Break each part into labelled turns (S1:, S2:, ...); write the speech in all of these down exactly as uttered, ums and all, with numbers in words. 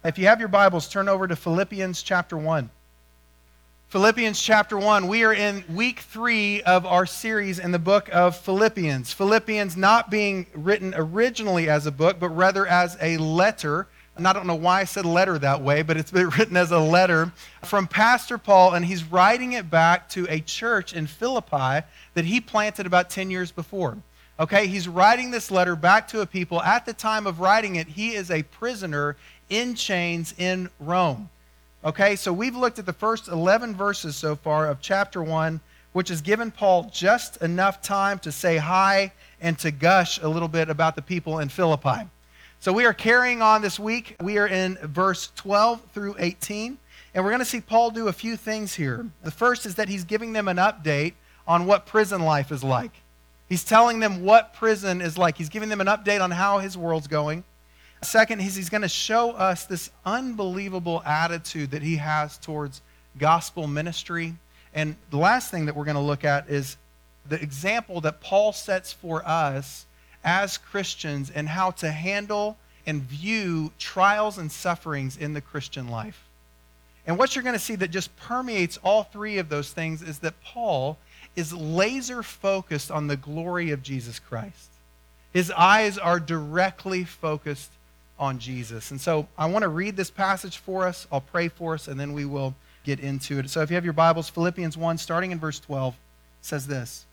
S1: If you have your Bibles, turn over to Philippians chapter one. Philippians chapter one. We are in week three of our series in the book of Philippians. Philippians not being written originally as a book, but rather as a letter. And I don't know why I said letter that way, but it's been written as a letter from Pastor Paul, and he's writing it back to a church in Philippi that he planted about ten years before. Okay, he's writing this letter back to a people. At the time of writing it, he is a prisoner in chains in Rome. Okay, so we've looked at the first eleven verses so far of chapter one, which has given Paul just enough time to say hi and to gush a little bit about the people in Philippi. So we are carrying on this week. We are in verse twelve through eighteen, and we're going to see Paul do a few things here. The first is that he's giving them an update on what prison life is like. He's telling them what prison is like. He's giving them an update on how his world's going. Second, he's, he's going to show us this unbelievable attitude that he has towards gospel ministry. And the last thing that we're going to look at is the example that Paul sets for us as Christians and how to handle and view trials and sufferings in the Christian life. And what you're going to see that just permeates all three of those things is that Paul is laser focused on the glory of Jesus Christ. His eyes are directly focused on Jesus. And so I want to read this passage for us. I'll pray for us, and then we will get into it. So if you have your Bibles, Philippians one, starting in verse twelve, says this.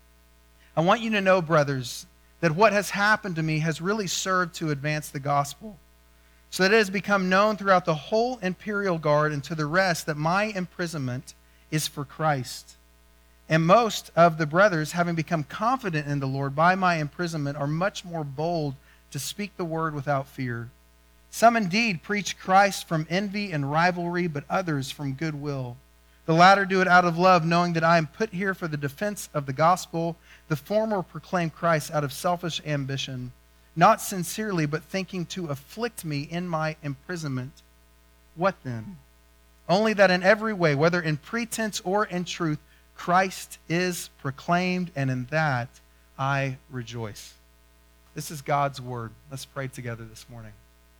S1: I want you to know, brothers, that what has happened to me has really served to advance the gospel, so that it has become known throughout the whole imperial guard and to the rest that my imprisonment is for Christ. And most of the brothers, having become confident in the Lord by my imprisonment, are much more bold to speak the word without fear. Some indeed preach Christ from envy and rivalry, but others from goodwill. The latter do it out of love, knowing that I am put here for the defense of the gospel. The former proclaim Christ out of selfish ambition, not sincerely, but thinking to afflict me in my imprisonment. What then? Only that in every way, whether in pretense or in truth, Christ is proclaimed, and in that I rejoice. This is God's word. Let's pray together this morning.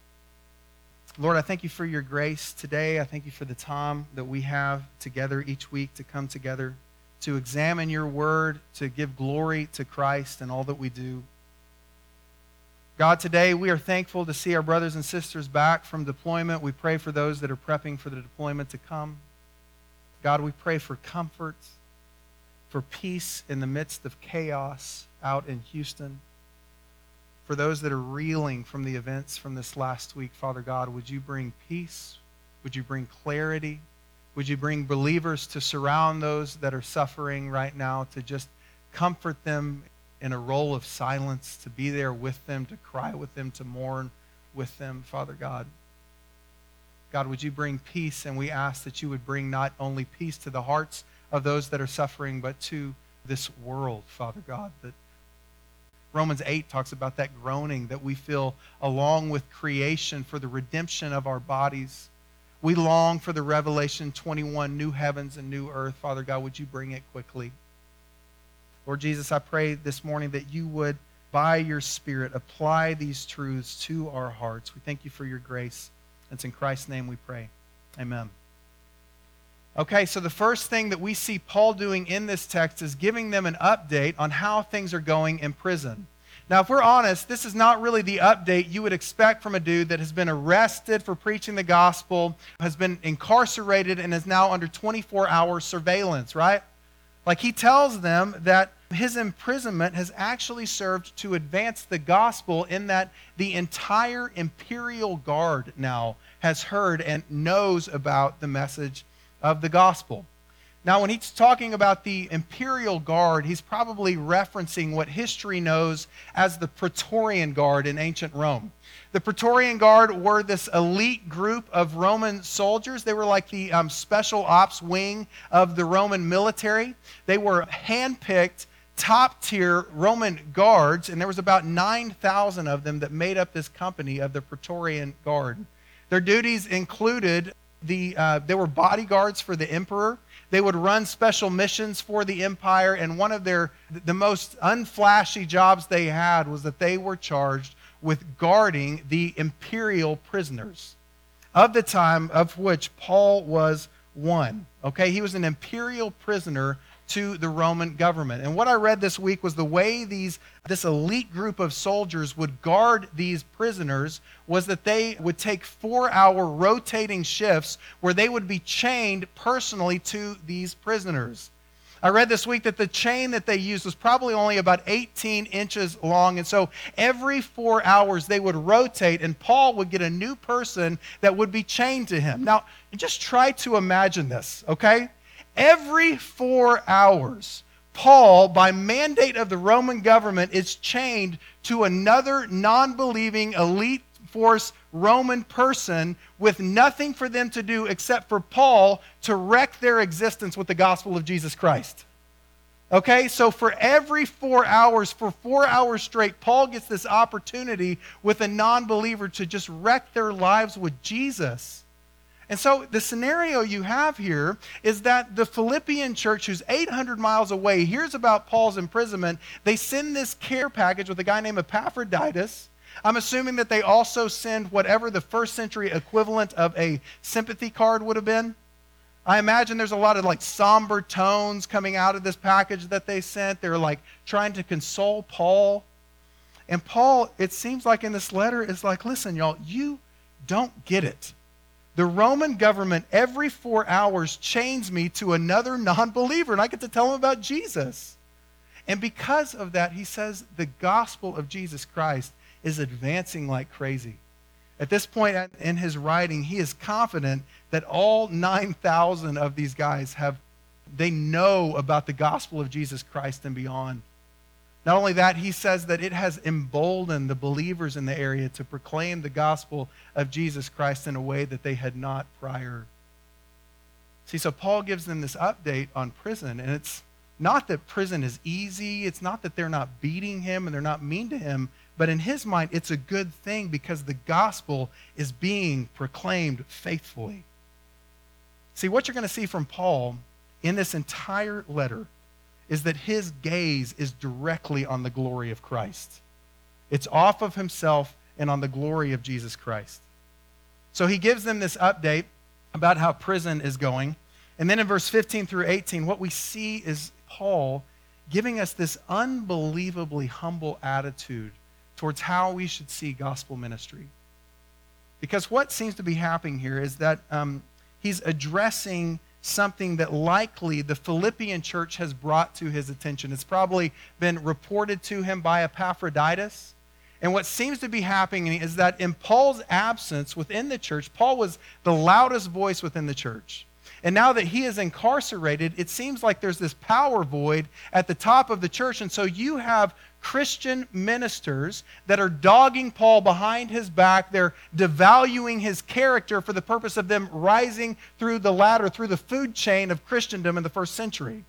S1: Lord, I thank you for your grace today. I thank you for the time that we have together each week to come together, to examine your word, to give glory to Christ in all that we do. God, today we are thankful to see our brothers and sisters back from deployment. We pray for those that are prepping for the deployment to come. God, we pray for comfort, for peace in the midst of chaos out in Houston. For those that are reeling from the events from this last week, Father God, would you bring peace? Would you bring clarity? Would you bring believers to surround those that are suffering right now, to just comfort them in a role of silence, to be there with them, to cry with them, to mourn with them, Father God. God, would you bring peace? And we ask that you would bring not only peace to the hearts of those that are suffering, but to this world, Father God, that Romans eight talks about that groaning that we feel along with creation for the redemption of our bodies. We long for the Revelation twenty-one, new heavens and new earth. Father God, would you bring it quickly? Lord Jesus, I pray this morning that you would, by your Spirit, apply these truths to our hearts. We thank you for your grace. It's in Christ's name we pray. Amen. Okay, so the first thing that we see Paul doing in this text is giving them an update on how things are going in prison. Now, if we're honest, this is not really the update you would expect from a dude that has been arrested for preaching the gospel, has been incarcerated, and is now under twenty-four hour surveillance, right? Like, he tells them that his imprisonment has actually served to advance the gospel in that the entire imperial guard now has heard and knows about the message of the gospel. Now, when he's talking about the imperial guard, he's probably referencing what history knows as the Praetorian Guard in ancient Rome. The Praetorian Guard were this elite group of Roman soldiers. They were like the um, special ops wing of the Roman military. They were handpicked, top-tier Roman guards, and there was about nine thousand of them that made up this company of the Praetorian Guard. Their duties included The, uh, they were bodyguards for the emperor. They would run special missions for the empire, and one of their the most unflashy jobs they had was that they were charged with guarding the imperial prisoners. of the time of which Paul was one. Okay, he was an imperial prisoner to the Roman government. And what I read this week was the way these this elite group of soldiers would guard these prisoners was that they would take four-hour rotating shifts where they would be chained personally to these prisoners. I read this week that the chain that they used was probably only about eighteen inches long. And so every four hours they would rotate and Paul would get a new person that would be chained to him. Now, just try to imagine this, okay? Every four hours, Paul, by mandate of the Roman government, is chained to another non-believing elite force Roman person with nothing for them to do except for Paul to wreck their existence with the gospel of Jesus Christ. Okay, so for every four hours, for four hours straight, Paul gets this opportunity with a non-believer to just wreck their lives with Jesus. And so the scenario you have here is that the Philippian church, who's eight hundred miles away, hears about Paul's imprisonment. They send this care package with a guy named Epaphroditus. I'm assuming that they also send whatever the first century equivalent of a sympathy card would have been. I imagine there's a lot of like somber tones coming out of this package that they sent. They're like trying to console Paul. And Paul, it seems like in this letter, is like, listen, y'all, you don't get it. The Roman government every four hours chains me to another non-believer, and I get to tell them about Jesus. And because of that, he says the gospel of Jesus Christ is advancing like crazy. At this point in his writing, he is confident that all nine thousand of these guys have, they know about the gospel of Jesus Christ and beyond. Not only that, he says that it has emboldened the believers in the area to proclaim the gospel of Jesus Christ in a way that they had not prior. See, so Paul gives them this update on prison, and it's not that prison is easy. It's not that they're not beating him and they're not mean to him, but in his mind, it's a good thing because the gospel is being proclaimed faithfully. See, what you're going to see from Paul in this entire letter is that his gaze is directly on the glory of Christ. It's off of himself and on the glory of Jesus Christ. So he gives them this update about how prison is going. And then in verse fifteen through eighteen, what we see is Paul giving us this unbelievably humble attitude towards how we should see gospel ministry. Because what seems to be happening here is that um, he's addressing something that likely the Philippian church has brought to his attention. It's probably been reported to him by Epaphroditus. And what seems to be happening is that in Paul's absence within the church, Paul was the loudest voice within the church. And now that he is incarcerated, it seems like there's this power void at the top of the church. And so you have Christian ministers that are dogging Paul behind his back. They're devaluing his character for the purpose of them rising through the ladder, through the food chain of Christendom in the first century.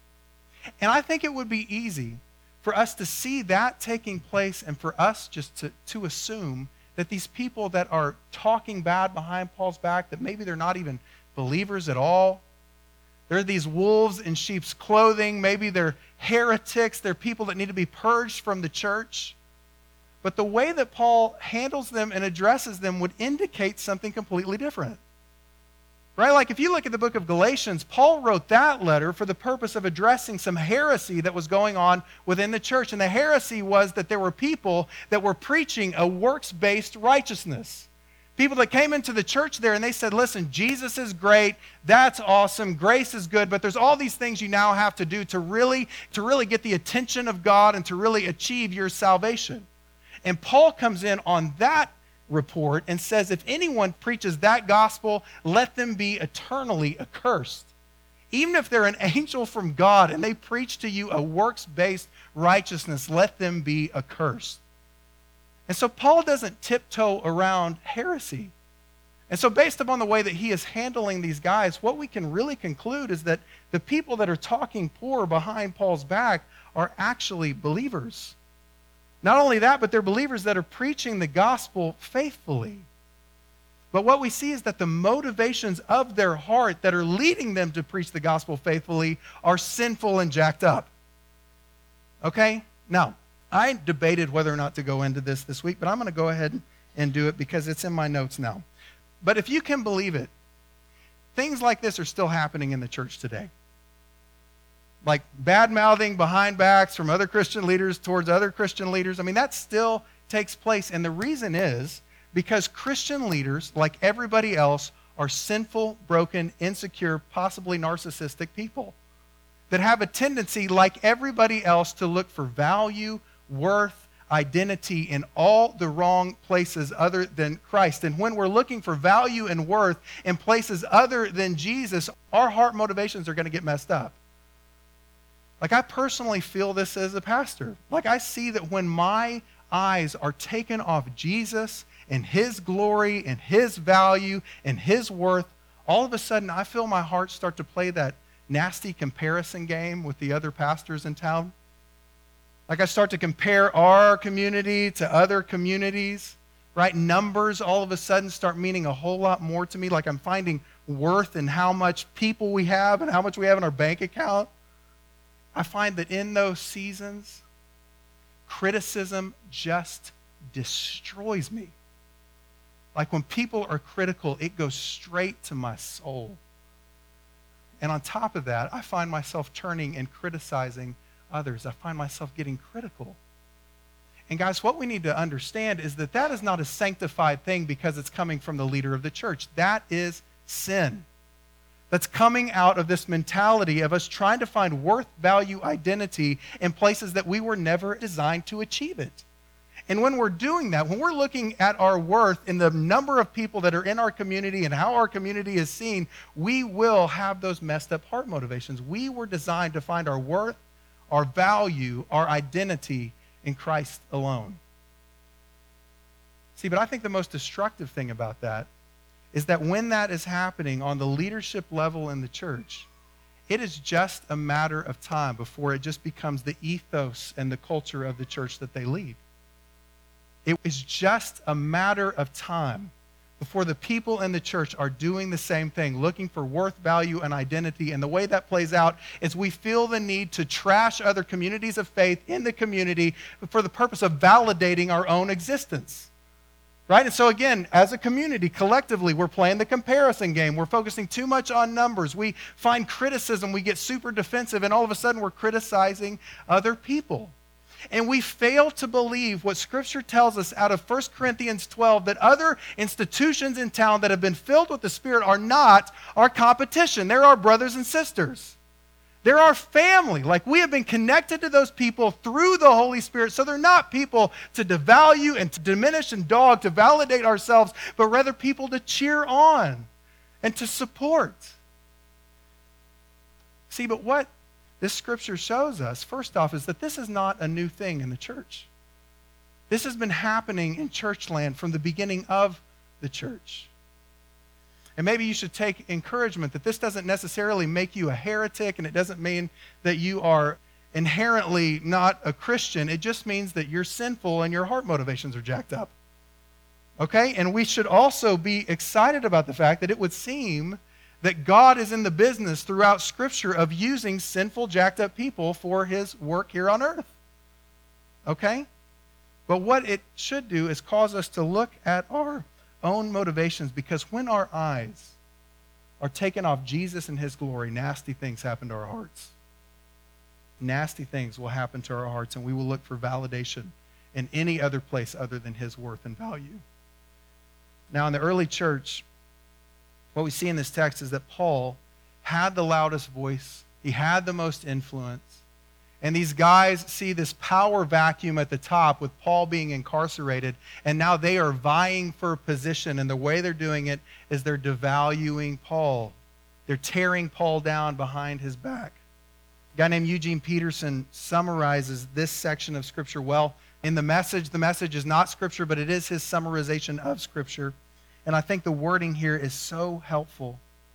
S1: And I think it would be easy for us to see that taking place and for us just to, to assume that these people that are talking bad behind Paul's back, that maybe they're not even believers at all. They're these wolves in sheep's clothing. Maybe they're heretics. They're people that need to be purged from the church. But the way that Paul handles them and addresses them would indicate something completely different. Right? Like if you look at the book of Galatians, Paul wrote that letter for the purpose of addressing some heresy that was going on within the church. And the heresy was that there were people that were preaching a works-based righteousness. People that came into the church there and they said, listen, Jesus is great, that's awesome, grace is good, but there's all these things you now have to do to really, to really get the attention of God and to really achieve your salvation. And Paul comes in on that report and says, if anyone preaches that gospel, let them be eternally accursed. Even if they're an angel from God and they preach to you a works-based righteousness, let them be accursed. And so Paul doesn't tiptoe around heresy. And so based upon the way that he is handling these guys, what we can really conclude is that the people that are talking poor behind Paul's back are actually believers. Not only that, but they're believers that are preaching the gospel faithfully. But what we see is that the motivations of their heart that are leading them to preach the gospel faithfully are sinful and jacked up. Okay? Now, I debated whether or not to go into this this week, but I'm going to go ahead and do it because it's in my notes now. But if you can believe it, things like this are still happening in the church today. Like bad-mouthing behind backs from other Christian leaders towards other Christian leaders. I mean, that still takes place. And the reason is because Christian leaders, like everybody else, are sinful, broken, insecure, possibly narcissistic people that have a tendency, like everybody else, to look for value, worth, identity in all the wrong places other than Christ. And when we're looking for value and worth in places other than Jesus, our heart motivations are going to get messed up. Like, I personally feel this as a pastor. Like, I see that when my eyes are taken off Jesus and his glory and his value and his worth, all of a sudden I feel my heart start to play that nasty comparison game with the other pastors in town. Like, I start to compare our community to other communities, right? Numbers all of a sudden start meaning a whole lot more to me. Like, I'm finding worth in how much people we have and how much we have in our bank account. I find that in those seasons, criticism just destroys me. Like, when people are critical, it goes straight to my soul. And on top of that, I find myself turning and criticizing others. I find myself getting critical. And guys, what we need to understand is that that is not a sanctified thing because it's coming from the leader of the church. That is sin. That's coming out of this mentality of us trying to find worth, value, identity in places that we were never designed to achieve it. And when we're doing that, when we're looking at our worth in the number of people that are in our community and how our community is seen, we will have those messed up heart motivations. We were designed to find our worth, our value, our identity in Christ alone. See, but I think the most destructive thing about that is that when that is happening on the leadership level in the church, it is just a matter of time before it just becomes the ethos and the culture of the church that they lead. It is just a matter of time before the people in the church are doing the same thing, looking for worth, value, and identity. And the way that plays out is we feel the need to trash other communities of faith in the community for the purpose of validating our own existence. Right? And so again, as a community, collectively, we're playing the comparison game. We're focusing too much on numbers. We find criticism. We get super defensive, and all of a sudden we're criticizing other people. And we fail to believe what Scripture tells us out of First Corinthians twelve, that other institutions in town that have been filled with the Spirit are not our competition. They're our brothers and sisters. They're our family. Like, we have been connected to those people through the Holy Spirit. So they're not people to devalue and to diminish and dog, to validate ourselves, but rather people to cheer on and to support. See, but what this scripture shows us, first off, is that this is not a new thing in the church. This has been happening in church land from the beginning of the church. And maybe you should take encouragement that this doesn't necessarily make you a heretic, and it doesn't mean that you are inherently not a Christian. It just means that you're sinful and your heart motivations are jacked up. Okay? And we should also be excited about the fact that it would seem that God is in the business throughout Scripture of using sinful, jacked up people for his work here on earth. Okay? But what it should do is cause us to look at our own motivations, because when our eyes are taken off Jesus and his glory, nasty things happen to our hearts. Nasty things will happen to our hearts, and we will look for validation in any other place other than his worth and value. Now, in the early church, what we see in this text is that Paul had the loudest voice. He had the most influence. And these guys see this power vacuum at the top with Paul being incarcerated, and now they are vying for a position, and the way they're doing it is they're devaluing Paul. They're tearing Paul down behind his back. A guy named Eugene Peterson summarizes this section of Scripture well. In the message, the message is not Scripture, but it is his summarization of Scripture. And I think the wording here is so helpful.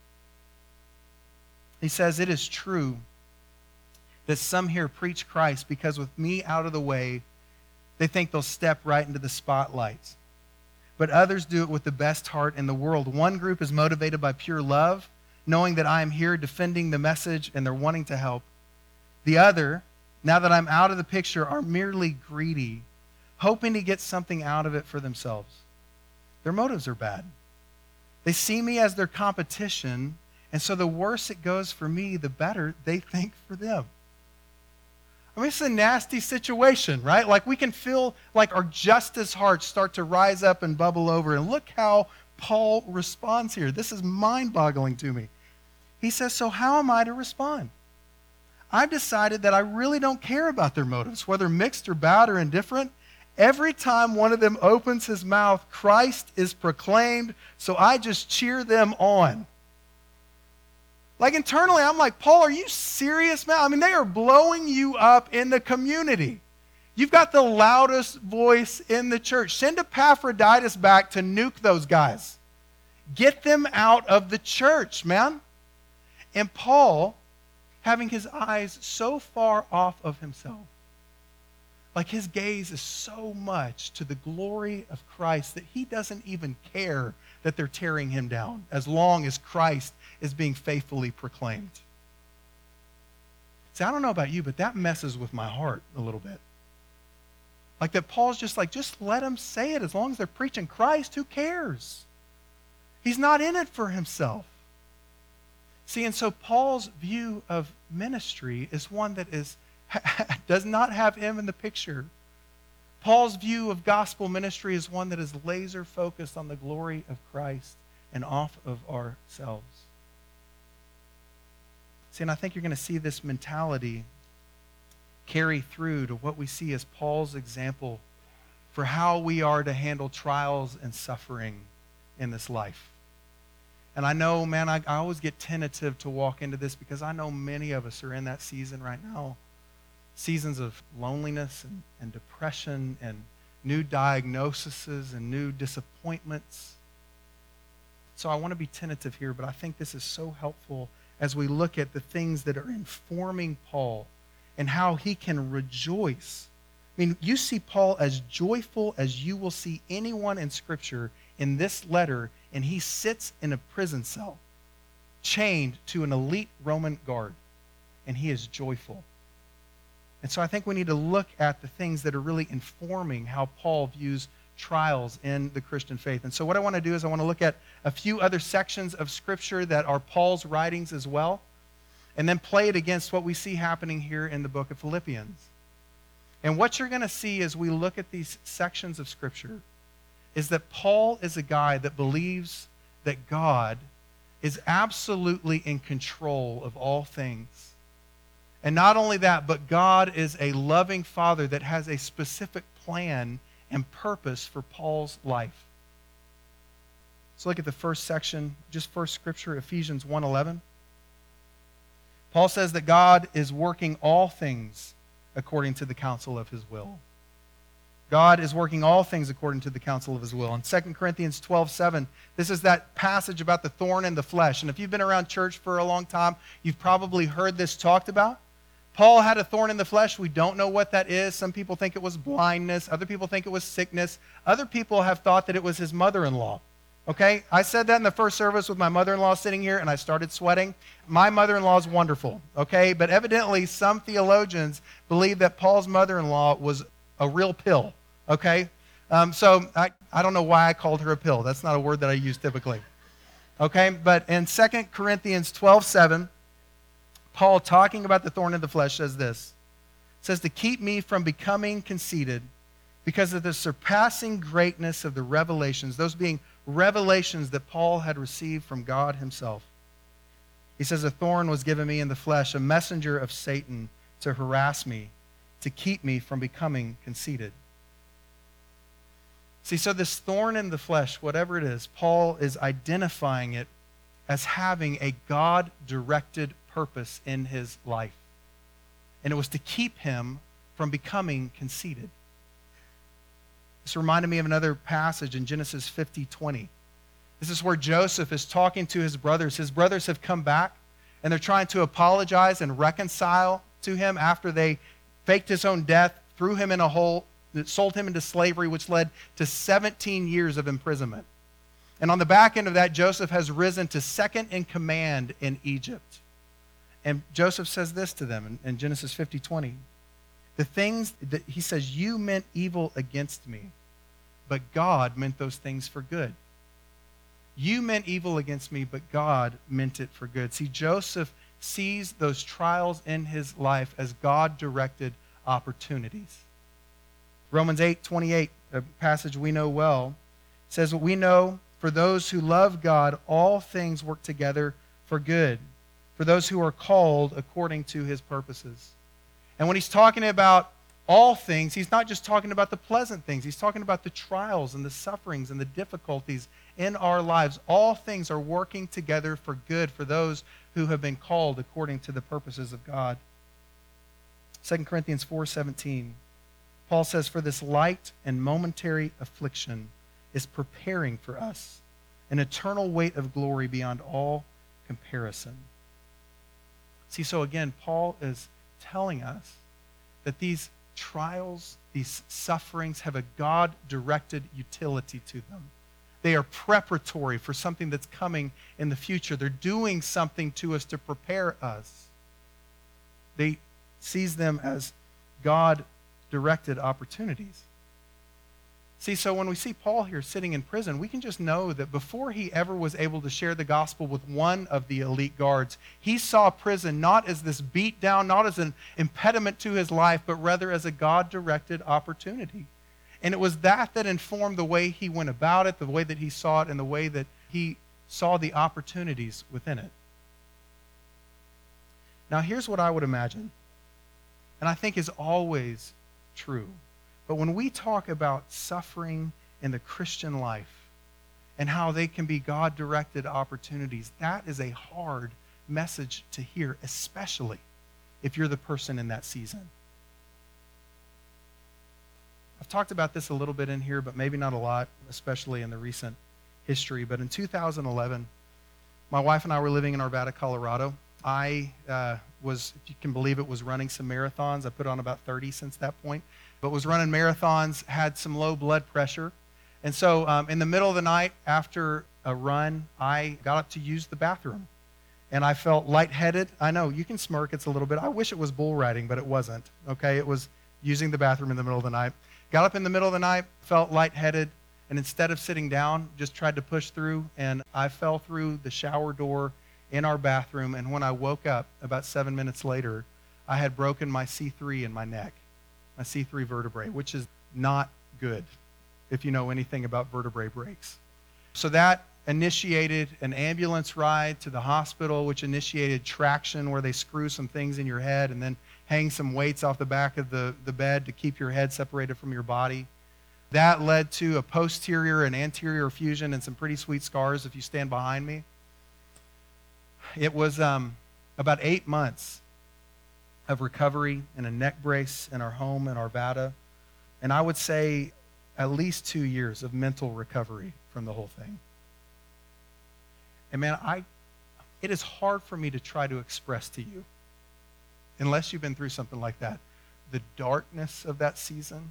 S1: He says, "It is true that some here preach Christ because with me out of the way, they think they'll step right into the spotlight. But others do it with the best heart in the world. One group is motivated by pure love, knowing that I am here defending the message and they're wanting to help. The other, now that I'm out of the picture, are merely greedy, hoping to get something out of it for themselves. Their motives are bad. They see me as their competition, and so the worse it goes for me, the better they think for them. I mean, it's a nasty situation, right? Like we can feel like our justice hearts start to rise up and bubble over. And look how Paul responds here. This is mind-boggling to me. He says, so how am I to respond? I've decided that I really don't care about their motives, whether mixed or bad or indifferent. Every time one of them opens his mouth, Christ is proclaimed, so I just cheer them on. Like internally, I'm like, Paul, are you serious, man? I mean, they are blowing you up in the community. You've got the loudest voice in the church. Send Epaphroditus back to nuke those guys. Get them out of the church, man. And Paul, having his eyes so far off of himself, like his gaze is so much to the glory of Christ that he doesn't even care that they're tearing him down as long as Christ is being faithfully proclaimed. See, I don't know about you, but that messes with my heart a little bit. Like that Paul's just like, just let them say it. As long as they're preaching Christ, who cares? He's not in it for himself. See, and so Paul's view of ministry is one that is does not have him in the picture. Paul's view of gospel ministry is one that is laser focused on the glory of Christ and off of ourselves. See, and I think you're going to see this mentality carry through to what we see as Paul's example for how we are to handle trials and suffering in this life. And I know, man, I, I always get tentative to walk into this because I know many of us are in that season right now. Seasons of loneliness and, and depression and new diagnoses and new disappointments. So I want to be tentative here, but I think this is so helpful as we look at the things that are informing Paul and how he can rejoice. I mean, you see Paul as joyful as you will see anyone in Scripture in this letter, and he sits in a prison cell, chained to an elite Roman guard, and he is joyful. And so I think we need to look at the things that are really informing how Paul views trials in the Christian faith. And so what I want to do is I want to look at a few other sections of Scripture that are Paul's writings as well, and then play it against what we see happening here in the book of Philippians. And what you're going to see as we look at these sections of Scripture is that Paul is a guy that believes that God is absolutely in control of all things. And not only that, but God is a loving Father that has a specific plan and purpose for Paul's life. Let's look at the first section, just first Scripture, Ephesians one eleven. Paul says that God is working all things according to the counsel of his will. God is working all things according to the counsel of his will. In Second Corinthians twelve seven, this is that passage about the thorn in the flesh. And if you've been around church for a long time, you've probably heard this talked about. Paul had a thorn in the flesh. We don't know what that is. Some people think it was blindness. Other people think it was sickness. Other people have thought that it was his mother-in-law. Okay? I said that in the first service with my mother-in-law sitting here, and I started sweating. My mother-in-law is wonderful. Okay? But evidently, some theologians believe that Paul's mother-in-law was a real pill. Okay? Um, so I, I don't know why I called her a pill. That's not a word that I use typically. Okay? But in Second Corinthians twelve seven, Paul, talking about the thorn in the flesh, says this. It says, to keep me from becoming conceited because of the surpassing greatness of the revelations, those being revelations that Paul had received from God himself. He says, a thorn was given me in the flesh, a messenger of Satan to harass me, to keep me from becoming conceited. See, so this thorn in the flesh, whatever it is, Paul is identifying it as having a God-directed purpose in his life. And it was to keep him from becoming conceited. This reminded me of another passage in Genesis fifty twenty. This is where Joseph is talking to his brothers. His brothers have come back, and they're trying to apologize and reconcile to him after they faked his own death, threw him in a hole, sold him into slavery, which led to seventeen years of imprisonment. And on the back end of that, Joseph has risen to second in command in Egypt. And Joseph says this to them in, in Genesis fifty twenty. The things that he says, you meant evil against me, but God meant those things for good. You meant evil against me, but God meant it for good. See, Joseph sees those trials in his life as God-directed opportunities. Romans eight twenty-eight, a passage we know well, says, we know for those who love God, all things work together for good, for those who are called according to his purposes. And when he's talking about all things, he's not just talking about the pleasant things. He's talking about the trials and the sufferings and the difficulties in our lives. All things are working together for good for those who have been called according to the purposes of God. Second Corinthians four seventeen, Paul says, for this light and momentary affliction is preparing for us an eternal weight of glory beyond all comparison. See, so again, Paul is telling us that these trials, these sufferings have a God-directed utility to them. They are preparatory for something that's coming in the future. They're doing something to us to prepare us. They sees them as God-directed opportunities. See, so when we see Paul here sitting in prison, we can just know that before he ever was able to share the gospel with one of the elite guards, he saw prison not as this beat down, not as an impediment to his life, but rather as a God-directed opportunity. And it was that that informed the way he went about it, the way that he saw it, and the way that he saw the opportunities within it. Now, here's what I would imagine, and I think is always true. But when we talk about suffering in the Christian life and how they can be God-directed opportunities, that is a hard message to hear, especially if you're the person in that season. I've talked about this a little bit in here, but maybe not a lot, especially in the recent history. But in two thousand eleven, my wife and I were living in Arvada, Colorado. I uh, was, if you can believe it, was running some marathons. I put on about thirty since that point. But was running marathons, had some low blood pressure. And so um, in the middle of the night after a run, I got up to use the bathroom. And I felt lightheaded. I know, you can smirk, it's a little bit. I wish it was bull riding, but it wasn't. Okay, it was using the bathroom in the middle of the night. Got up in the middle of the night, felt lightheaded, and instead of sitting down, just tried to push through, and I fell through the shower door in our bathroom. And when I woke up about seven minutes later, I had broken my C three in my neck. My C three vertebrae, which is not good if you know anything about vertebrae breaks. So that initiated an ambulance ride to the hospital, which initiated traction where they screw some things in your head and then hang some weights off the back of the, the bed to keep your head separated from your body. That led to a posterior and anterior fusion and some pretty sweet scars if you stand behind me. It was um, about eight months of recovery and a neck brace in our home in Arvada. And I would say at least two years of mental recovery from the whole thing. And man, I, it is hard for me to try to express to you, unless you've been through something like that, the darkness of that season.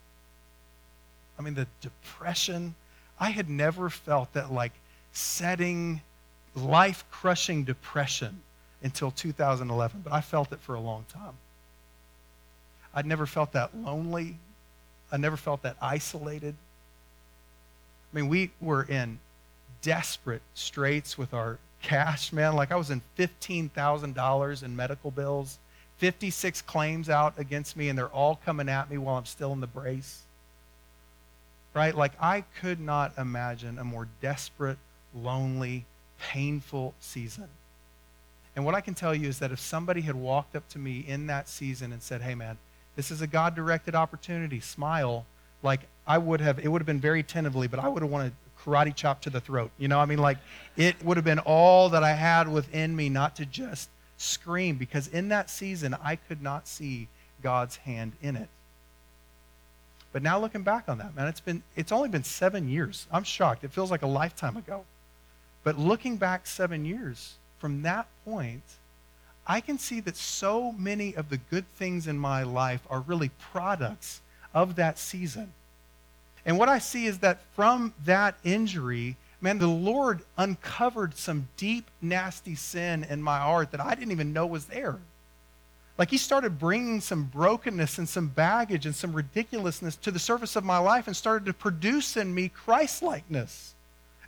S1: I mean, the depression. I had never felt that like setting, life-crushing depression until two thousand eleven, but I felt it for a long time. I'd never felt that lonely. I never felt that isolated. I mean, we were in desperate straits with our cash, man. Like I was in fifteen thousand dollars in medical bills, fifty-six claims out against me, and they're all coming at me while I'm still in the brace. Right? Like I could not imagine a more desperate, lonely, painful season. And what I can tell you is that if somebody had walked up to me in that season and said, hey man, this is a God-directed opportunity, smile, like I would have, it would have been very tentatively, but I would have wanted karate chop to the throat. You know, I mean, like it would have been all that I had within me not to just scream, because in that season, I could not see God's hand in it. But now looking back on that, man, it's been, it's only been seven years. I'm shocked. It feels like a lifetime ago. But looking back seven years, from that point, I can see that so many of the good things in my life are really products of that season. And what I see is that from that injury, man, the Lord uncovered some deep, nasty sin in my heart that I didn't even know was there. Like he started bringing some brokenness and some baggage and some ridiculousness to the surface of my life and started to produce in me Christ-likeness.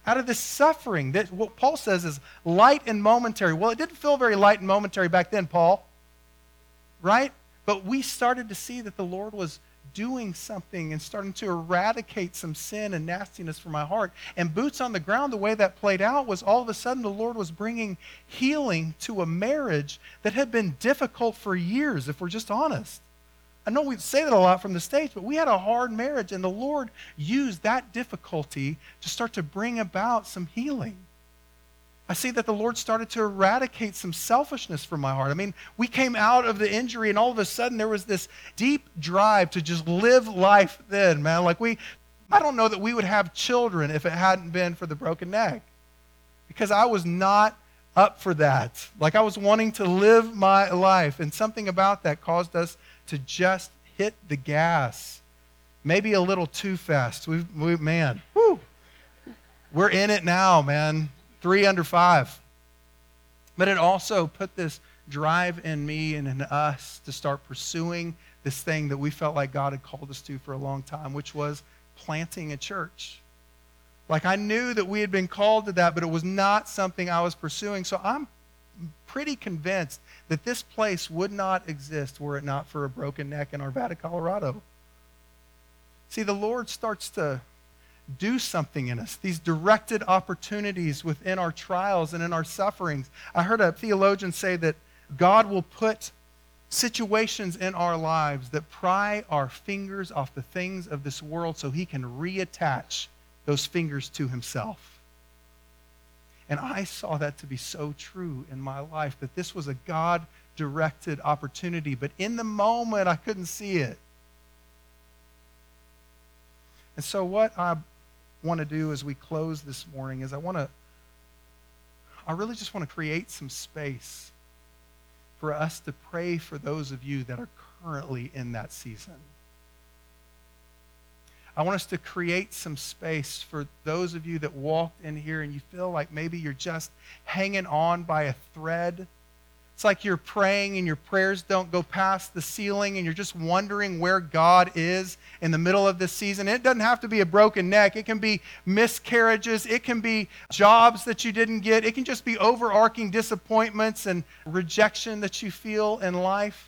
S1: out of this suffering that what Paul says is light and momentary. Well, it didn't feel very light and momentary back then, Paul, right? But we started to see that the Lord was doing something and starting to eradicate some sin and nastiness from my heart. And boots on the ground, the way that played out was all of a sudden the Lord was bringing healing to a marriage that had been difficult for years, if we're just honest. I know we say that a lot from the stage, but we had a hard marriage, and the Lord used that difficulty to start to bring about some healing. I see that the Lord started to eradicate some selfishness from my heart. I mean, we came out of the injury, and all of a sudden there was this deep drive to just live life then, man. Like we, I don't know that we would have children if it hadn't been for the broken neck, because I was not up for that. Like I was wanting to live my life, and something about that caused us to just hit the gas, maybe a little too fast. We, we man, whoo, we're in it now, man. Three under five. But it also put this drive in me and in us to start pursuing this thing that we felt like God had called us to for a long time, which was planting a church. Like I knew that we had been called to that, but it was not something I was pursuing. So I'm pretty convinced that this place would not exist were it not for a broken neck in Arvada, Colorado. See, the Lord starts to do something in us, these directed opportunities within our trials and in our sufferings. I heard a theologian say that God will put situations in our lives that pry our fingers off the things of this world so he can reattach those fingers to himself. And I saw that to be so true in my life, that this was a God-directed opportunity, but in the moment I couldn't see it. And so what I want to do as we close this morning is I want to, I really just want to create some space for us to pray for those of you that are currently in that season. I want us to create some space for those of you that walked in here and you feel like maybe you're just hanging on by a thread. It's like you're praying and your prayers don't go past the ceiling and you're just wondering where God is in the middle of this season. It doesn't have to be a broken neck. It can be miscarriages. It can be jobs that you didn't get. It can just be overarching disappointments and rejection that you feel in life.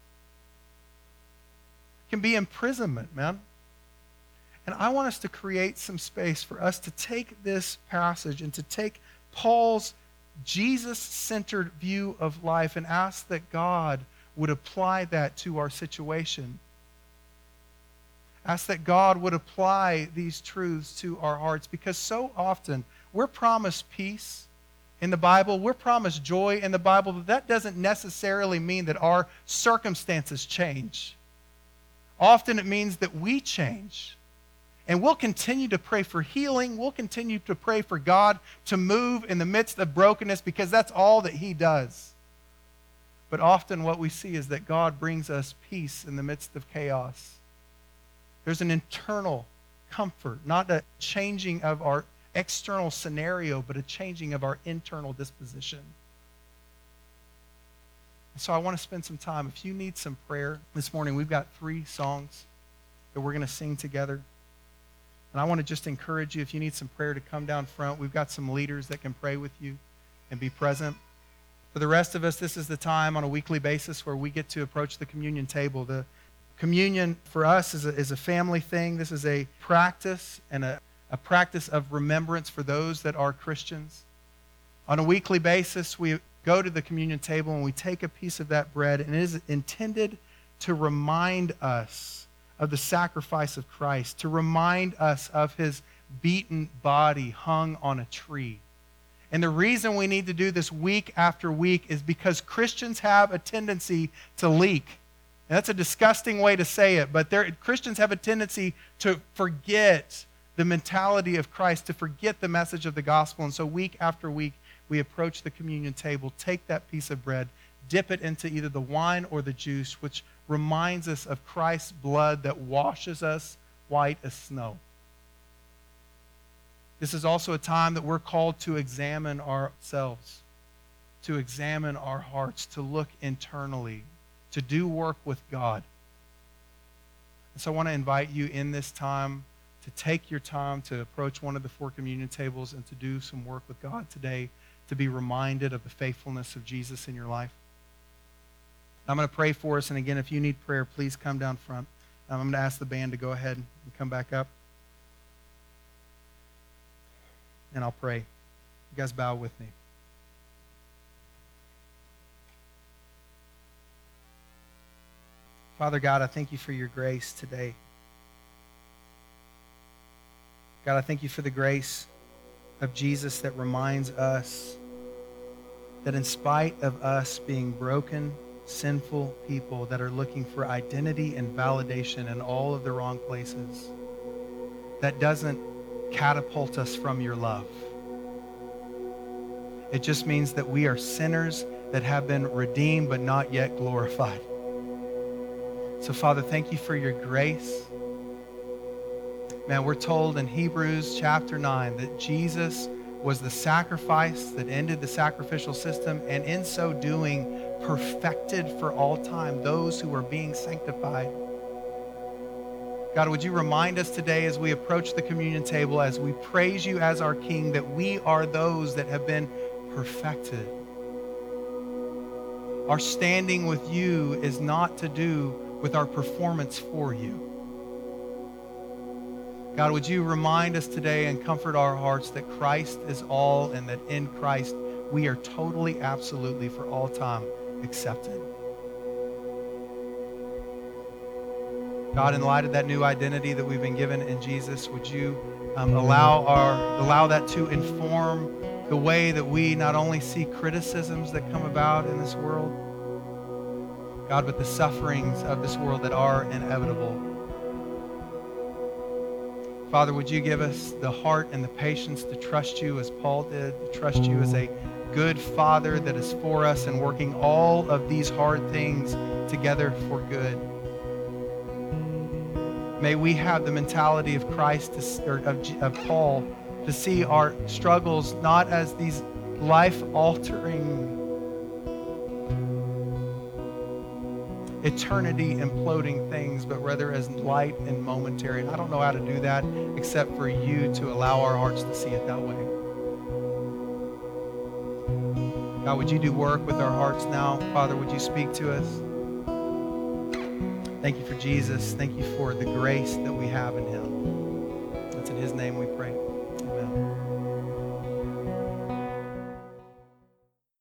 S1: It can be imprisonment, man. And I want us to create some space for us to take this passage and to take Paul's Jesus-centered view of life and ask that God would apply that to our situation. Ask that God would apply these truths to our hearts, because so often we're promised peace in the Bible, we're promised joy in the Bible, but that doesn't necessarily mean that our circumstances change. Often it means that we change. And we'll continue to pray for healing. We'll continue to pray for God to move in the midst of brokenness, because that's all that he does. But often what we see is that God brings us peace in the midst of chaos. There's an internal comfort, not a changing of our external scenario, but a changing of our internal disposition. So I want to spend some time. If you need some prayer this morning, we've got three songs that we're going to sing together. And I want to just encourage you, if you need some prayer, to come down front. We've got some leaders that can pray with you and be present. For the rest of us, this is the time on a weekly basis where we get to approach the communion table. The communion for us is a, is a family thing. This is a practice and a, a practice of remembrance for those that are Christians. On a weekly basis, we go to the communion table and we take a piece of that bread, and it is intended to remind us of the sacrifice of Christ, to remind us of his beaten body hung on a tree. And the reason we need to do this week after week is because Christians have a tendency to leak. And that's a disgusting way to say it, but Christians have a tendency to forget the mentality of Christ, to forget the message of the gospel. And so week after week, we approach the communion table, take that piece of bread, dip it into either the wine or the juice, which reminds us of Christ's blood that washes us white as snow. This is also a time that we're called to examine ourselves, to examine our hearts, to look internally, to do work with God. And so I want to invite you in this time to take your time to approach one of the four communion tables and to do some work with God today, to be reminded of the faithfulness of Jesus in your life. I'm going to pray for us, and again, if you need prayer, please come down front. Um, I'm going to ask the band to go ahead and come back up. And I'll pray. You guys bow with me. Father God, I thank you for your grace today. God, I thank you for the grace of Jesus that reminds us that in spite of us being broken, sinful people that are looking for identity and validation in all of the wrong places, that doesn't catapult us from your love. It just means that we are sinners that have been redeemed but not yet glorified. So, Father, thank you for your grace. Man, we're told in Hebrews chapter nine that Jesus was the sacrifice that ended the sacrificial system, and in so doing, perfected for all time those who are being sanctified. God, would you remind us today as we approach the communion table, as we praise you as our King, that we are those that have been perfected. Our standing with you is not to do with our performance for you. God, would you remind us today and comfort our hearts that Christ is all, and that in Christ we are totally, absolutely, for all time accepted. God, in light of that new identity that we've been given in Jesus, would you um, allow our allow that to inform the way that we not only see criticisms that come about in this world, God, but the sufferings of this world that are inevitable. Father, would you give us the heart and the patience to trust you as Paul did, to trust you as a good Father that is for us and working all of these hard things together for good. May we have the mentality of Christ, to, or of, of Paul, to see our struggles not as these life-altering, eternity imploding things, but rather as light and momentary. And I don't know how to do that except for you to allow our hearts to see it that way. God, would you do work with our hearts now? Father, would you speak to us? Thank you for Jesus. Thank you for the grace that we have in him. It's in his name we pray.